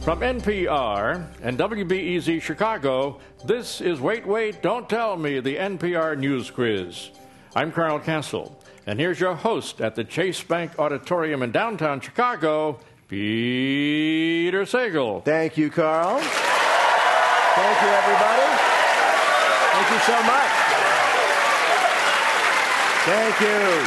From NPR and WBEZ Chicago, this is Wait, Wait, Don't Tell Me, the NPR News Quiz. I'm Carl Castle, and here's your host at the Chase Bank Auditorium in downtown Chicago, Peter Sagal. Thank you, Carl. Thank you, everybody. Thank you so much. Thank you.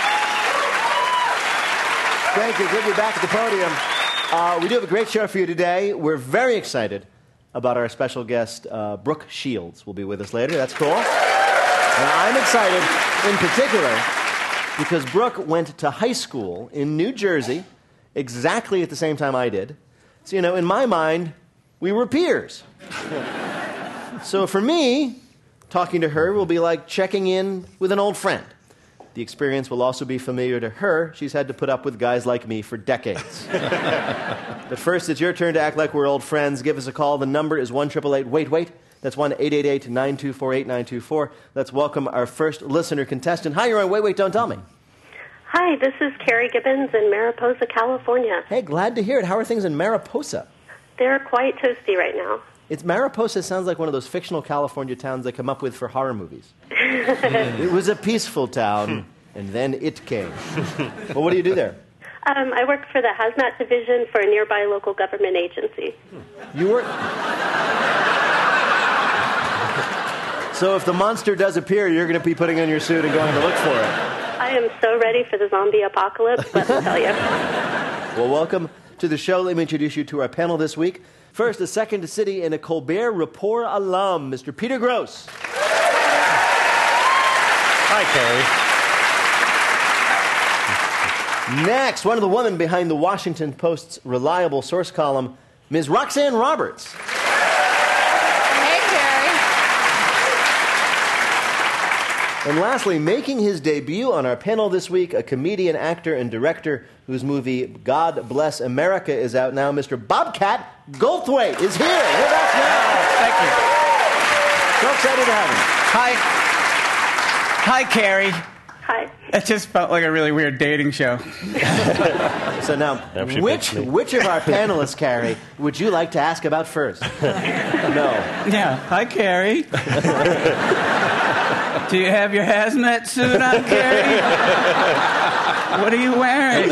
Thank you. Good to be back at the podium. We do have a great show for you today. We're very excited about our special guest, Brooke Shields, will be with us later. That's cool. And I'm excited in particular because Brooke went to high school in New Jersey exactly at the same time I did. So, in my mind, we were peers. So for me, talking to her will be like checking in with an old friend. The experience will also be familiar to her. She's had to put up with guys like me for decades. But first, it's your turn to act like we're old friends. Give us a call. The number is 1-888-WAIT-WAIT. That's 1-888-924-8924. Let's welcome our first listener contestant. Hi, you're on Wait, Wait, Don't Tell Me. Hi, this is Carrie Gibbons in Mariposa, California. Hey, glad to hear it. How are things in Mariposa? They're quite toasty right now. Mariposa sounds like one of those fictional California towns they come up with for horror movies. It was a peaceful town, and then it came. Well, what do you do there? I work for the hazmat division for a nearby local government agency. You work... So if the monster does appear, you're going to be putting on your suit and going to look for it. I am so ready for the zombie apocalypse, let me tell you. Well, welcome to the show. Let me introduce you to our panel this week. First, a Second City and a Colbert Report alum, Mr. Peter Grosz. Hi, Carrie. Next, one of the women behind the Washington Post's reliable source column, Ms. Roxanne Roberts. Hey, Carrie. And lastly, making his debut on our panel this week, a comedian, actor, and director whose movie God Bless America is out now, Mr. Bobcat Goldthwait is here with us now. Thank you. So excited to have him. Hi, Carrie. Hi. It just felt like a really weird dating show. So now, which of our panelists, Carrie, would you like to ask about first? No. Yeah. Hi, Carrie. Do you have your hazmat suit on, Carrie? What are you wearing?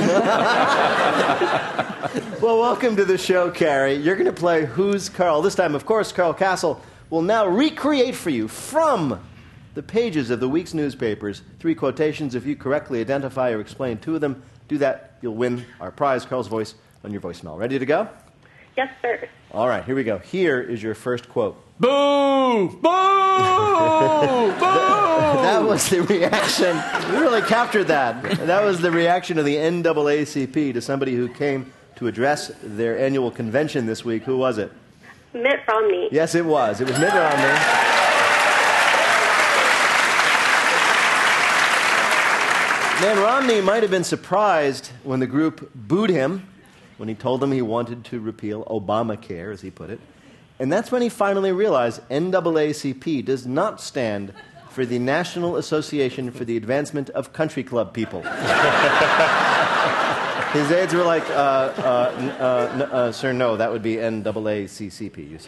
Well, welcome to the show, Carrie. You're going to play Who's Carl. This time, of course, Carl Castle will now recreate for you from the pages of the week's newspapers 3 quotations. If you correctly identify or explain 2 of them, do that. You'll win our prize, Carl's Voice, on your voicemail. Ready to go? Yes, sir. All right, here we go. Here is your first quote. Boo! Boo! Boo! That was the reaction. You really captured that. That was the reaction of the NAACP to somebody who came to address their annual convention this week. Who was it? Mitt Romney. Yes, it was. It was Mitt Romney. Man, Romney might have been surprised when the group booed him when he told them he wanted to repeal Obamacare, as he put it. And that's when he finally realized NAACP does not stand for the National Association for the Advancement of Country Club People. His aides were like, sir, no, that would be NAACCP, you see.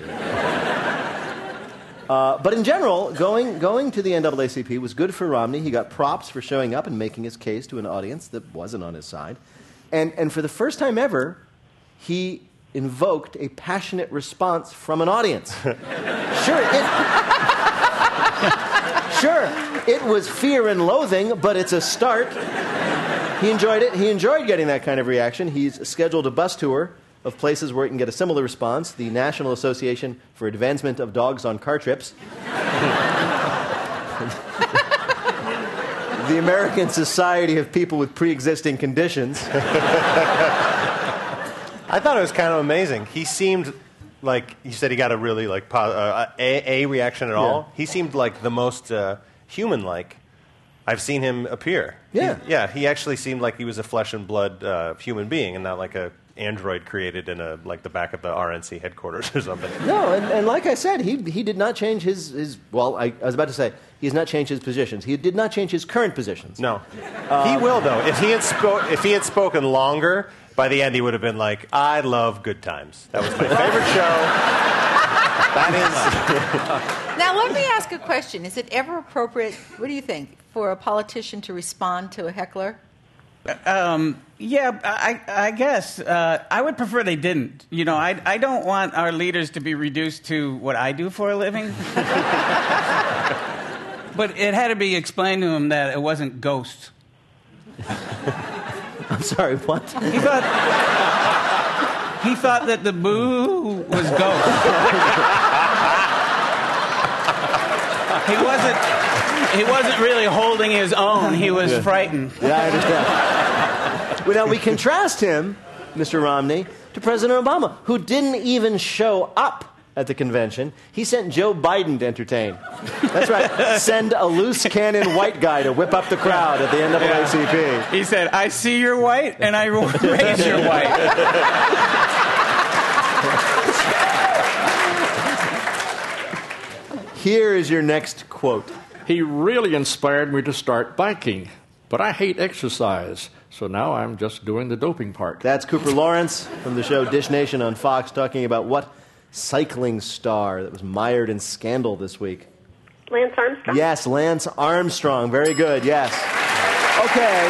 But in general, going to the NAACP was good for Romney. He got props for showing up and making his case to an audience that wasn't on his side. And for the first time ever, he invoked a passionate response from an audience. Sure, it was fear and loathing, but it's a start. He enjoyed it. He enjoyed getting that kind of reaction. He's scheduled a bus tour of places where he can get a similar response, the National Association for Advancement of Dogs on Car Trips, the American Society of People with Pre-Existing Conditions. I thought it was kind of amazing. He seemed like, you said he got a really a reaction at all. He seemed like the most human-like I've seen him appear. Yeah. He actually seemed like he was a flesh and blood human being and not like a android created in the back of the RNC headquarters or something. No, and like I said, he did not change his well, I was about to say, he has not changed his positions. He did not change his current positions. No. He will, though. If he had spoken longer, by the end he would have been like, I love Good Times. That was my favorite show. That is... Now, let me ask a question. Is it ever appropriate, what do you think, for a politician to respond to a heckler? Yeah, I guess. I would prefer they didn't. You know, I don't want our leaders to be reduced to what I do for a living. But it had to be explained to him that it wasn't ghosts. I'm sorry, what? He thought that the boo was ghosts. He wasn't really holding his own. He was frightened. Yeah, I understand. Well, now, we contrast him, Mr. Romney, to President Obama, who didn't even show up at the convention. He sent Joe Biden to entertain. That's right. Send a loose cannon white guy to whip up the crowd at the NAACP. Yeah. He said, I see you're white, and I raise your white. Here is your next quote. He really inspired me to start biking, but I hate exercise, so now I'm just doing the doping part. That's Cooper Lawrence from the show Dish Nation on Fox talking about what cycling star that was mired in scandal this week. Lance Armstrong? Yes, Lance Armstrong. Very good, yes. Okay.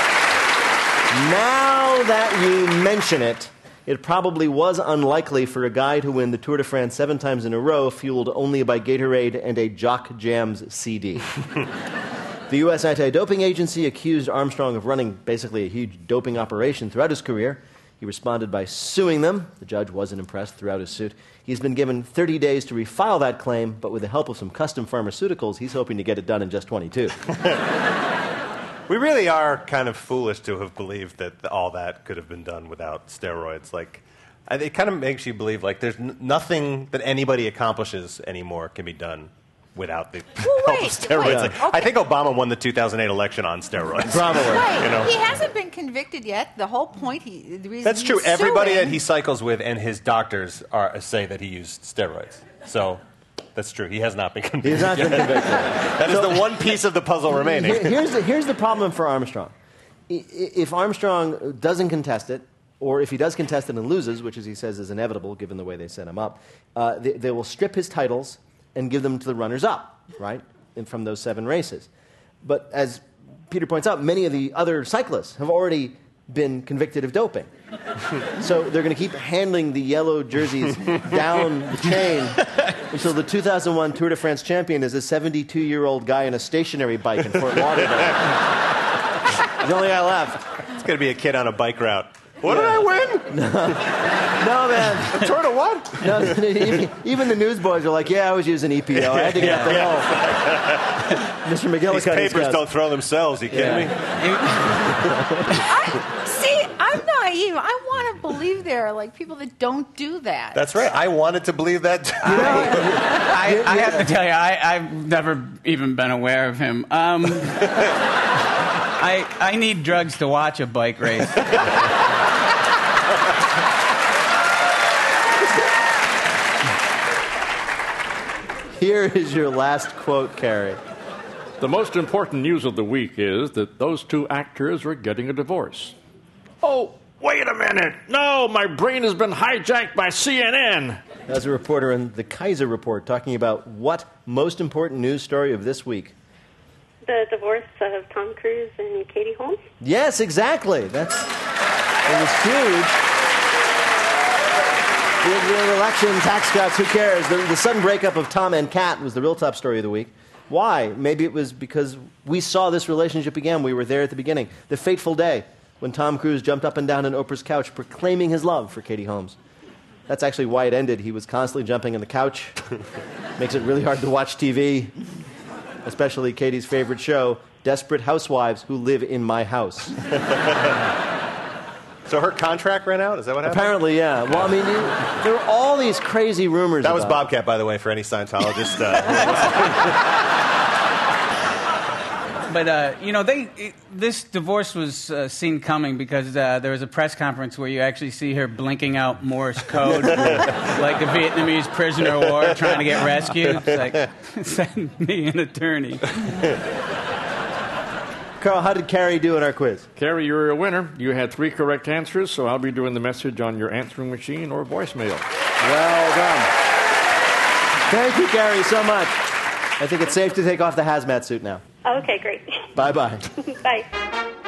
Now that you mention it, it probably was unlikely for a guy to win the Tour de France 7 times in a row, fueled only by Gatorade and a Jock Jams CD. The U.S. Anti-Doping Agency accused Armstrong of running basically a huge doping operation throughout his career. He responded by suing them. The judge wasn't impressed throughout his suit. He's been given 30 days to refile that claim, but with the help of some custom pharmaceuticals, he's hoping to get it done in just 22. We really are kind of foolish to have believed that all that could have been done without steroids. Like, it kind of makes you believe like there's nothing that anybody accomplishes anymore can be done without the help of steroids. Wait. Like, Okay. I think Obama won the 2008 election on steroids. Probably. Right. You know? He hasn't been convicted yet. The whole point, the reason That's true. he's Everybody suing- that he cycles with and his doctors say that he used steroids. So that's true. He has not been convicted. He's not been convicted. That is the one piece of the puzzle remaining. Here's the problem for Armstrong. If Armstrong doesn't contest it, or if he does contest it and loses, which, as he says, is inevitable given the way they set him up, they will strip his titles and give them to the runners-up, right, from those 7 races. But as Peter points out, many of the other cyclists have already been convicted of doping. So they're going to keep handling the yellow jerseys down the chain until the 2001 Tour de France champion is a 72-year-old guy on a stationary bike in Fort Lauderdale. He's the only guy left. It's going to be a kid on a bike route. What did I win? No, man. A tour to what? No, even the newsboys are like, yeah, I was using EPO. I had to get the home. Mr. McGillicuddy. These papers don't throw themselves. You kidding me? I'm naive. I want to believe there are like people that don't do that. That's right. I wanted to believe that too. I have to tell you, I've never even been aware of him. I need drugs to watch a bike race. Here is your last quote, Carrie. The most important news of the week is that those 2 actors are getting a divorce. Oh, wait a minute. No, my brain has been hijacked by CNN. That's a reporter in the Kaiser Report talking about what most important news story of this week. The divorce of Tom Cruise and Katie Holmes? Yes, exactly. It was huge. The election, tax cuts, who cares? The sudden breakup of Tom and Kat was the real top story of the week. Why? Maybe it was because we saw this relationship begin. We were there at the beginning. The fateful day when Tom Cruise jumped up and down on Oprah's couch proclaiming his love for Katie Holmes. That's actually why it ended. He was constantly jumping on the couch. Makes it really hard to watch TV, especially Katie's favorite show, Desperate Housewives Who Live in My House. So her contract ran out? Is that what happened? Apparently, yeah. Well, I mean, there were all these crazy rumors That was about Bobcat, by the way, for any Scientologist. But, this divorce was seen coming because there was a press conference where you actually see her blinking out Morse code like a Vietnamese prisoner of war trying to get rescued. It's like, send me an attorney. Carl, how did Carrie do in our quiz? Carrie, you're a winner. You had 3 correct answers, so I'll be doing the message on your answering machine or voicemail. Well done. Thank you, Carrie, so much. I think it's safe to take off the hazmat suit now. Okay, great. Bye-bye. Bye.